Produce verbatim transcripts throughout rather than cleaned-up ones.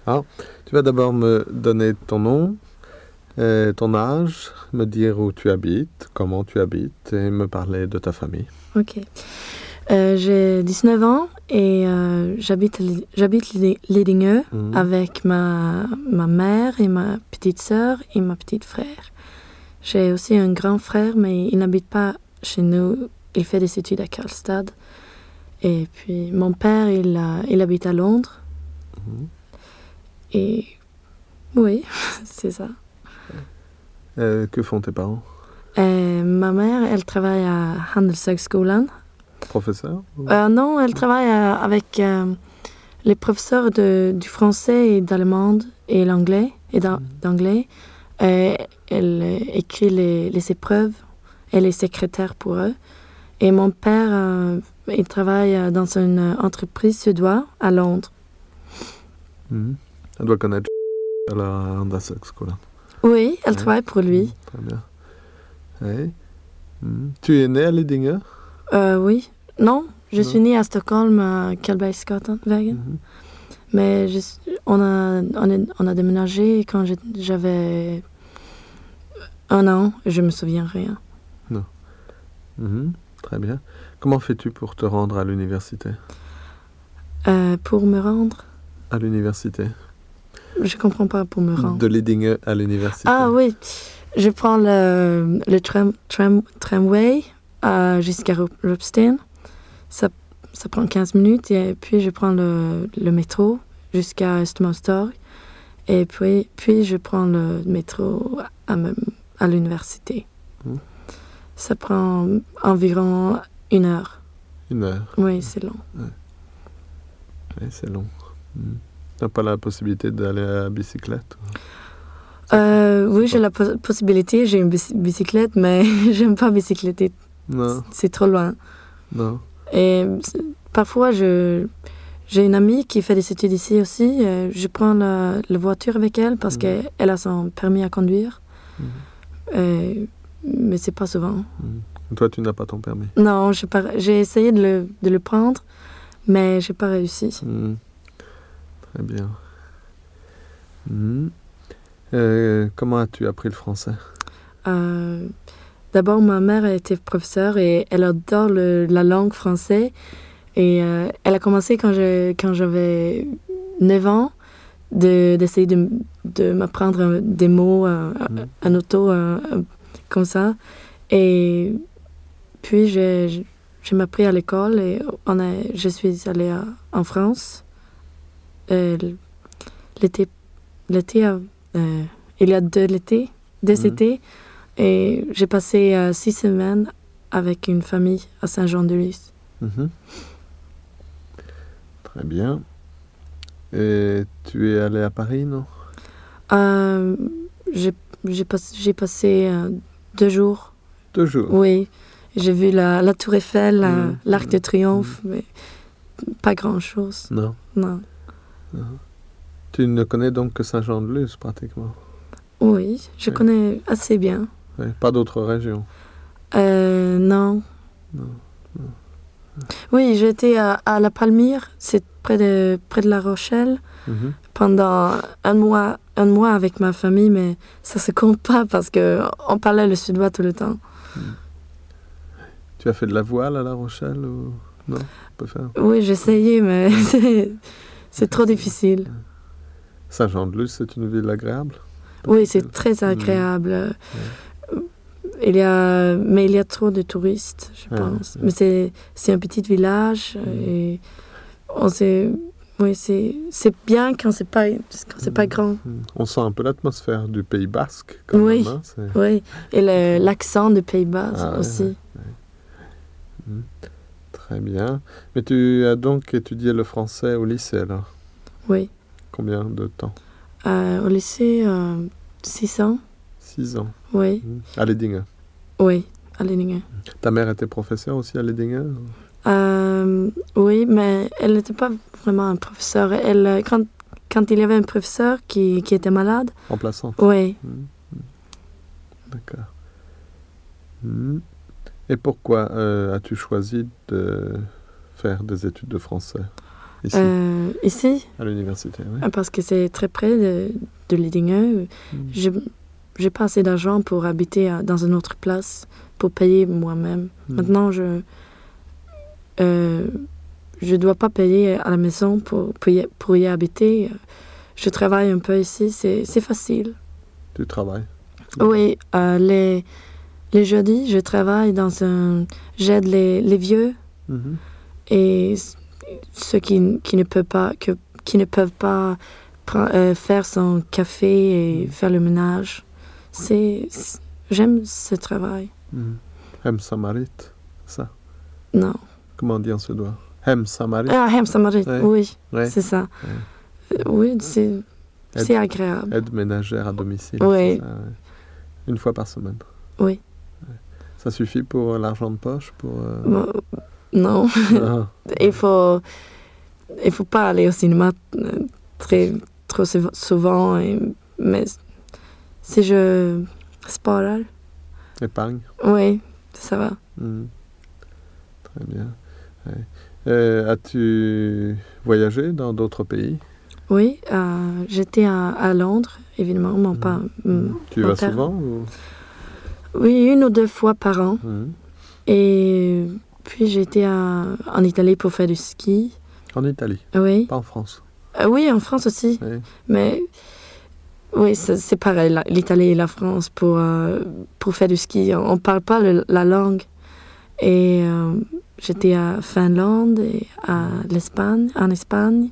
Alors, tu vas d'abord me donner ton nom, euh, ton âge, me dire où tu habites, comment tu habites et me parler de ta famille. Ok. Euh, j'ai dix-neuf ans et euh, j'habite, j'habite Lédingeux mmh. avec ma, ma mère et ma petite sœur et ma petite frère. J'ai aussi un grand frère, mais il n'habite pas chez nous. Il fait des études à Karlstad. Et puis, mon père, il, a, il habite à Londres. Mmh. Et oui, c'est ça. Euh, que font tes parents? Euh, ma mère, elle travaille à Handelshögskolan. Professeur? Ou... Euh, non, elle travaille euh, avec euh, les professeurs de, du français et d'allemand et l'anglais. Et mmh. d'anglais. Euh, elle euh, écrit les, les épreuves. Elle est secrétaire pour eux. Et mon père, euh, il travaille dans une entreprise suédoise à Londres. Mmh. Elle doit connaître à la Handelshögskolan. Oui, elle ouais. travaille pour lui. Mmh, très bien. Ouais. Mmh. Tu es né à Lidingö? Euh, oui. Non, je non. suis née à Stockholm, à Karlbergsgatan-vägen. Mmh. Mais je, on, a, on, a, on a déménagé quand j'avais un an. Je me souviens rien. Non. Mmh. Très bien. Comment fais-tu pour te rendre à l'université? euh, Pour me rendre À l'université. Je comprends pas pour me rendre. De Lidingö à l'université. Ah oui, je prends le, le tram, tram, tramway euh, jusqu'à Ropsten. Ça, ça prend quinze minutes et puis je prends le, le métro jusqu'à Östermalmstorg. Et puis, puis je prends le métro à, à l'université. Mmh. Ça prend environ une heure. Une heure? Oui, c'est long. Ouais. Oui, c'est long. Mmh. Tu n'as pas la possibilité d'aller à la bicyclette? euh, Oui, pas... j'ai la po- possibilité. J'ai une bicyclette, mais j'aime pas bicycletter. Non. C'est trop loin. Non. Et parfois, je, j'ai une amie qui fait des études ici aussi. Je prends la, la voiture avec elle parce mmh. qu'elle a son permis à conduire. Mmh. Et, mais c'est pas souvent. Mmh. Toi, tu n'as pas ton permis? Non, j'ai, pas, j'ai essayé de le, de le prendre, mais j'ai pas réussi. Mmh. Très bien. Mmh. Euh, comment as-tu appris le français? euh, D'abord, ma mère a été professeure et elle adore le, la langue française. Et euh, elle a commencé quand, je, quand j'avais neuf ans de, d'essayer de, de m'apprendre des mots euh, mmh. en auto euh, comme ça. Et puis, je, je m'ai pris à l'école et on a, je suis allée à, en France. Euh, l'été, l'été euh, il y a deux l'été, deux mmh. étés. Et j'ai passé euh, six semaines avec une famille à Saint-Jean-de-Luz. Mmh. Très bien. Et tu es allé à Paris, non? euh, j'ai, j'ai, pas, j'ai passé euh, deux jours. Deux jours? Oui. J'ai vu la, la Tour Eiffel, la, mmh. l'Arc mmh. de Triomphe, mmh. mais pas grand-chose. Non? Non. non. Tu ne connais donc que Saint-Jean-de-Luz, pratiquement? Oui, je oui. connais assez bien. Oui. Pas d'autres régions? Euh, non. Non. non. Oui, j'étais à, à La Palmyre, c'est près de, près de La Rochelle, mmh. pendant un mois, un mois avec ma famille, mais ça se compte pas parce qu'on parlait le suédois tout le temps. Mmh. Tu as fait de la voile à La Rochelle ou... Non, on peut faire. Oui, j'ai essayé, mais c'est, c'est trop difficile. Saint-Jean-de-Luz, c'est une ville agréable? Oui, c'est très agréable. Mmh. Il y a, mais il y a trop de touristes, je ah, pense. Ouais. Mais c'est, c'est un petit village mmh. et on sait, oui, c'est, c'est bien quand c'est pas, quand c'est mmh. pas grand. Mmh. On sent un peu l'atmosphère du Pays Basque. Quand oui, même, hein, c'est... oui, et le, l'accent du Pays Basque ah, aussi. Ouais, ouais. Mmh. Très bien. Mais tu as donc étudié le français au lycée, là? Oui. Combien de temps? euh, Au lycée, euh, six ans. Six ans? Oui. Mmh. À Lédingö? Oui, à Lédingö. Ta mère était professeure aussi à Lédingö? euh, Oui, mais elle n'était pas vraiment un professeur. Elle, quand, quand il y avait un professeur qui, qui était malade... Remplaçante? Oui. Mmh. D'accord. Mmh. Et pourquoi euh, as-tu choisi de faire des études de français? ici, Euh, ici, à l'université, oui. parce que c'est très près de, de Lidingö. Mm. Je j'ai pas assez d'argent pour habiter à- dans une autre place, pour payer moi-même. Mm. Maintenant, je euh, je dois pas payer à la maison pour, pour, y, pour y habiter. Je travaille un peu ici, c'est c'est facile. Tu travailles. Oui, euh, les, les jeudis, je travaille dans un... J'aide les, les vieux Mhm. et c- ceux qui, qui, ne peuvent pas, que, qui ne peuvent pas pre- euh, faire son café et Mm. faire le ménage. C'est, c'est- j'aime ce travail. Mhm. Hemsamarit, ça. Non. Comment on dit en suédois? Hemsamarit. Ah, hemsamarit, Ouais. oui, Ouais. c'est ça. Ouais. Euh, Oui, c'est, Aide, c'est agréable. aide ménagère à domicile. Oui. c'est ça, ouais. Une fois par semaine. Oui. Ouais. Ça suffit pour euh, l'argent de poche pour, euh, Bon, non, ah, il faut, il faut pas aller au cinéma euh, très, trop sou- souvent, et- mais si je sparar, épargne. oui, ça va. Mhm. Très bien. Ouais. Euh, as-tu voyagé dans d'autres pays? Oui, euh, j'étais à, à Londres, évidemment, mon, pa- m- Tu y mon vas père. souvent ou... Oui, une ou deux fois par an. Mhm. Et puis j'étais à- en Italie pour faire du ski. En Italie, Oui, pas en France. Euh, oui, en France aussi. Oui. Mais oui, c'est c'est pareil, la- l'Italie et la France pour, euh, pour faire du ski. On ne parle pas le- la langue. Et euh, j'étais à Finlande et à l'Espagne, en Espagne,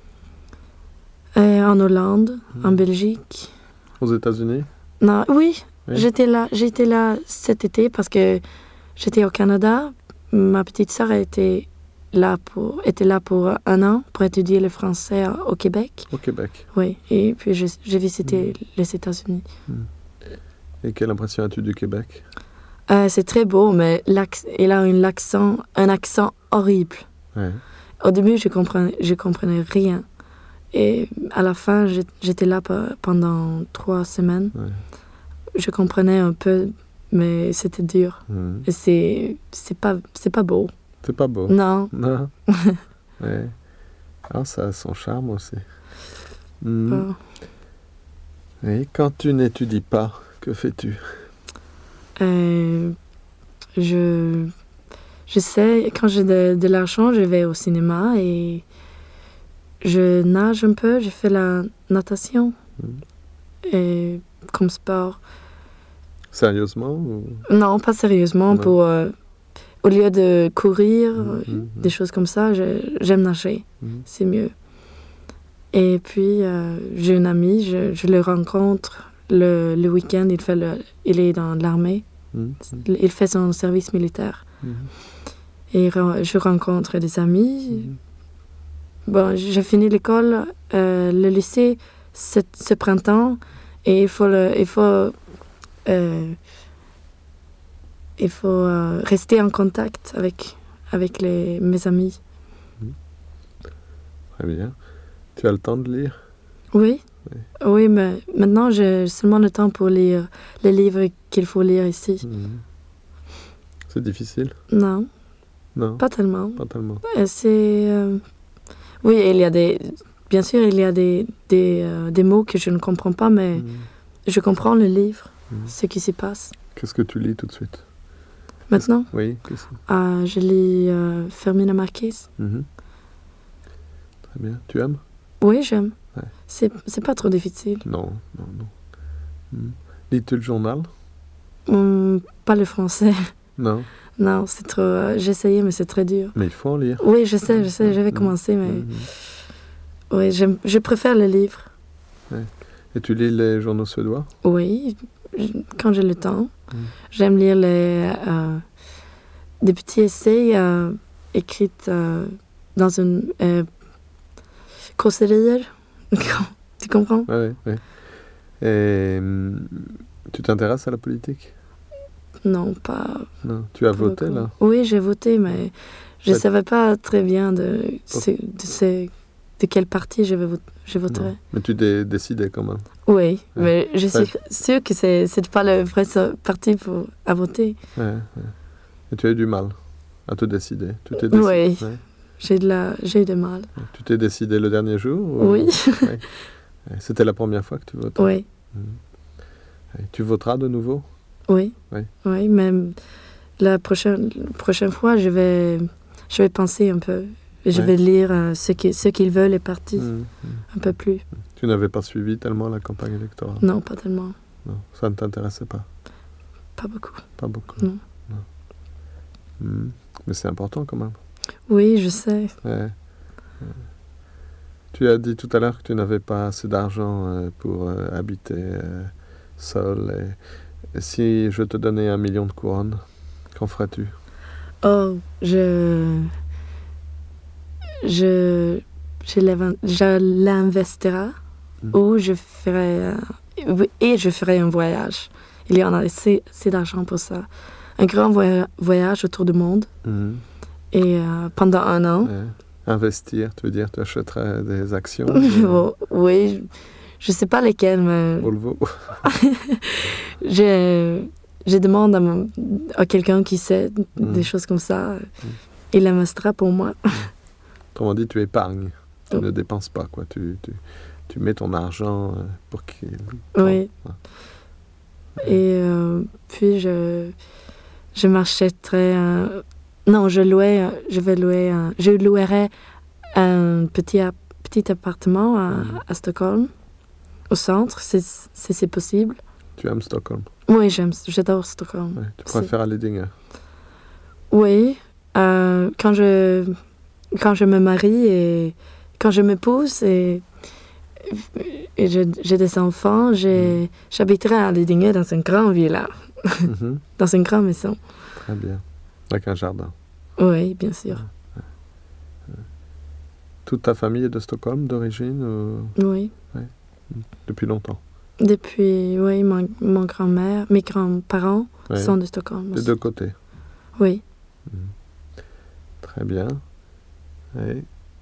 et en Hollande, en Belgique. Aux États-Unis? Non, oui, Oui. j'étais là, j'étais là cet été parce que j'étais au Canada. Ma petite sœur était là pour, était là pour un an pour étudier le français au Québec. Au Québec. Oui, et puis je- j'ai visité les États-Unis. Et quelle impression as-tu du Québec? Euh, c'est très beau, mais l'acc- il a un accent, un accent horrible. Ouais. Au début, je comprenais, je comprenais rien. Et à la fin, j'ai- j'étais là pe- pendant trois semaines. Ouais. Je comprenais un peu, mais c'était dur. Mhm. Et c'est, c'est pas, c'est pas beau. C'est pas beau. Non. Non. Ouais. Ah, ça a son charme aussi. Mhm. pas. Et quand tu n'étudies pas, que fais-tu? Euh, je, je sais, quand j'ai de, de l'argent, je vais au cinéma et je nage un peu, je fais la natation Mhm. et, comme sport. Sérieusement ou... Non, pas sérieusement, Non. pour, euh, au lieu de courir, Mhm, euh, mhm. des choses comme ça, je- j'aime nager, Mhm. c'est mieux. Et puis, euh, j'ai un ami, je, je le rencontre le, le week-end, il, fait le, il est dans l'armée, Mhm. il fait son service militaire. Mhm. Et re- je rencontre des amis. Mhm. Bon, j'ai fini l'école, euh, le lycée, ce, ce printemps, et il faut, le, il faut, euh, il faut euh, rester en contact avec, avec les, mes amis. Très bien. Tu as le temps de lire? Oui, Oui. oui, mais maintenant j'ai seulement le temps pour lire les livres qu'il faut lire ici. Mhm. C'est difficile? Non, Non, pas tellement. pas tellement. Euh, C'est... euh, Oui, il y a des... Bien sûr, il y a des, des, euh, des mots que je ne comprends pas, mais Mhm. je comprends le livre, Mhm. ce qui s'y passe. Qu'est-ce que tu lis tout de suite? Maintenant, Oui, qu'est-ce que... euh, je lis euh, Fermina Marquez. Mhm. Très bien. Tu aimes? Oui, j'aime. Ouais. C'est, c'est pas trop difficile. Non, non, non. Mhm. Lis-tu le journal? Hum, pas le français. Non. Non, c'est trop... euh, j'ai essayé, mais c'est très dur. Mais il faut en lire. Oui, je sais, je sais, j'avais Mhm. commencé, mais... Mhm. Oui, j'aime, je préfère le livre. Et tu lis les journaux suédois? Oui, je- quand j'ai le temps. Mhm. J'aime lire les, euh, des petits essais euh, écrits euh, dans une euh, kåserier. Tu comprends? Oui, oui. Et hum, tu t'intéresses à la politique? Non, pas... Non. Tu as pas voté, beaucoup. là? Oui, j'ai voté, mais je ne Ouais. savais pas très bien de, ce, de, ce- de quel parti je, vais vo- je voterais. Non. Mais tu t'es décidé quand même. Oui, Ouais. mais je suis Ouais. sûre que ce n'est pas le vrai so- parti pour, à voter. Ouais, ouais. Et tu as eu du mal à te décider. Tu t'es décidé. Oui. Ouais. j'ai de la, j'ai de mal. Tu t'es décidé le dernier jour ou... Oui. Ouais. C'était la première fois que tu votais? Oui. Mmh. Tu voteras de nouveau? Oui. Oui. Oui, mais la prochaine, prochaine fois, je vais, je vais penser un peu. Je ouais. vais lire euh, ce, qui, ce qu'ils veulent, les partis, mmh. un peu plus. Tu n'avais pas suivi tellement la campagne électorale? Non, pas tellement. Non, ça ne t'intéressait pas? Pas beaucoup. Pas beaucoup? Non. non. Mmh. Mais c'est important quand même. Oui, je sais. Ouais. Tu as dit tout à l'heure que tu n'avais pas assez d'argent euh, pour euh, habiter euh, seul. Et, et si je te donnais un million de couronnes, qu'en ferais-tu? Oh, je... Je... Je, je l'investirai mmh. ou je ferai... Euh, et je ferai un voyage. Il y en a assez, assez d'argent pour ça. Un grand voy- voyage autour du monde. Mmh. Et euh, pendant un an. Ouais. Investir, tu veux dire, tu achèterais des actions? Oh, oui, je ne sais pas lesquelles, mais... Volvo. je, je demande à, mon, à quelqu'un qui sait mmh. des choses comme ça. Mmh. Il investira pour moi. Mmh. Autrement dit, tu épargnes. Tu oh. ne dépenses pas, quoi. Tu, tu, tu mets ton argent pour qu'il... Oui. Ouais. Et euh, puis, je, je m'achèterais... Un... Non, je louais... Je vais louer... Un, je louerais un petit, petit appartement à, mmh. à Stockholm, au centre, si c'est, c'est possible. Tu aimes Stockholm? Oui, j'aime, j'adore Stockholm. Ouais, tu préfères aller Lidingö? Oui. Euh, quand, je, quand je me marie et quand je m'épouse et, et je, j'ai des enfants, j'ai, mmh. j'habiterai à Lidingö dans une grande villa, mmh. dans une grande maison. Très bien. Avec un jardin? Oui, bien sûr. Ouais. Toute ta famille est de Stockholm d'origine ou... Oui. Ouais. Depuis longtemps? Depuis, oui, mon, mon grand-mère, mes grands-parents ouais. sont de Stockholm. Des deux côtés? Oui. Mmh. Très bien. Et...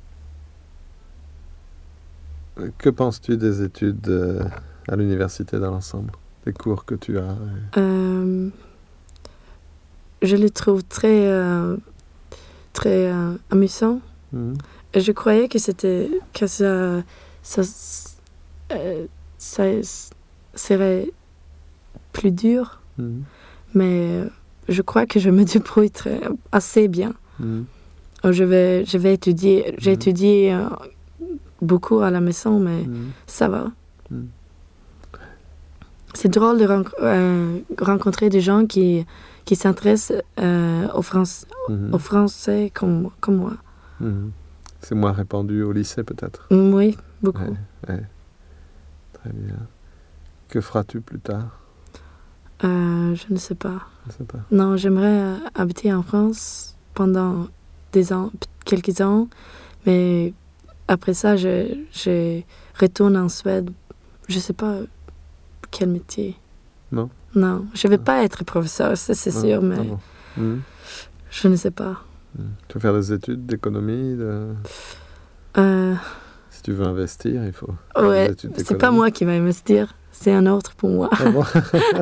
Que penses-tu des études euh, à l'université dans l'ensemble? Des cours que tu as? Et... Euh, je les trouve très, euh, très euh, amusants. Mmh. Je croyais que c'était que ça, ça, euh, ça serait plus dur, mmh. mais je crois que je me débrouille très, assez bien. Mmh. Je vais, je vais étudier, j'ai mmh. étudié euh, beaucoup à la maison, mais mmh. ça va. Mmh. C'est drôle de ren- euh, rencontrer des gens qui, qui s'intéressent euh, au, France, mmh. au français comme, comme moi. Mmh. C'est moins répandu au lycée, peut-être? Oui, beaucoup. Ouais, ouais. Très bien. Que feras-tu plus tard? euh, Je ne sais pas. Je ne sais pas. Non, j'aimerais euh, habiter en France pendant des ans, quelques ans, mais après ça, je, je retourne en Suède. Je ne sais pas quel métier. Non? Non, je ne vais ah. pas être professeur, ça c'est ah, sûr, mais ah bon. mmh. je ne sais pas. Tu veux faire des études d'économie de... euh... Si tu veux investir, il faut... Ouais, c'est pas moi qui vais investir, c'est un autre pour moi. Ah bon?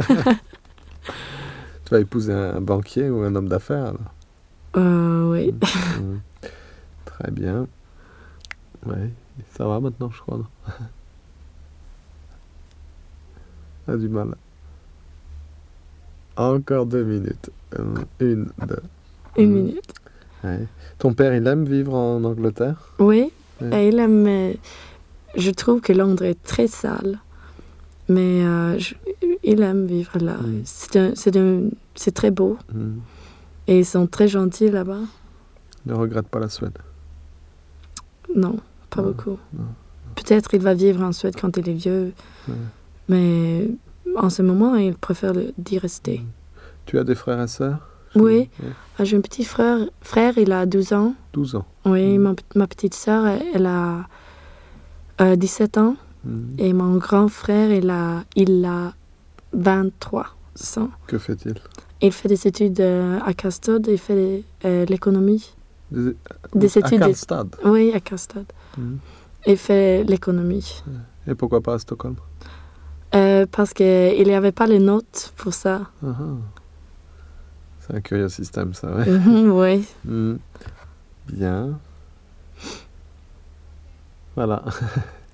Tu vas épouser un banquier ou un homme d'affaires, alors? Euh, oui. Mmh. Mmh. Très bien. Ouais, ça va maintenant, je crois, non? A du mal. Encore deux minutes. Une, deux. Une minute. Ouais. Ton père, il aime vivre en Angleterre? Oui, ouais. Et il aime... Euh, je trouve que Londres est très sale, mais euh, je, il aime vivre là. Mm. C'est, un, c'est, un, c'est très beau. Mm. Et ils sont très gentils là-bas. Ne regrette pas la Suède? Non, pas non, beaucoup. Non. Peut-être il va vivre en Suède quand il est vieux, ouais. Mais en ce moment, il préfère le, d'y rester. Mm. Tu as des frères et sœurs? Oui, ouais. J'ai un petit frère, frère, il a douze ans. douze ans? Oui, mmh. ma, ma petite sœur, elle a euh, dix-sept ans. Mmh. Et mon grand frère, il a, il a vingt-trois ans. Que fait-il? Il fait des études euh, à Karlstad, il fait euh, l'économie. Des, des à études Karlstad? De, oui, à Karlstad. Mmh. Il fait l'économie. Et pourquoi pas à Stockholm? euh, Parce qu'il n'y avait pas les notes pour ça. Uh-huh. C'est un curieux système, ça, ouais. Mmh, oui. Mmh. Bien. Voilà.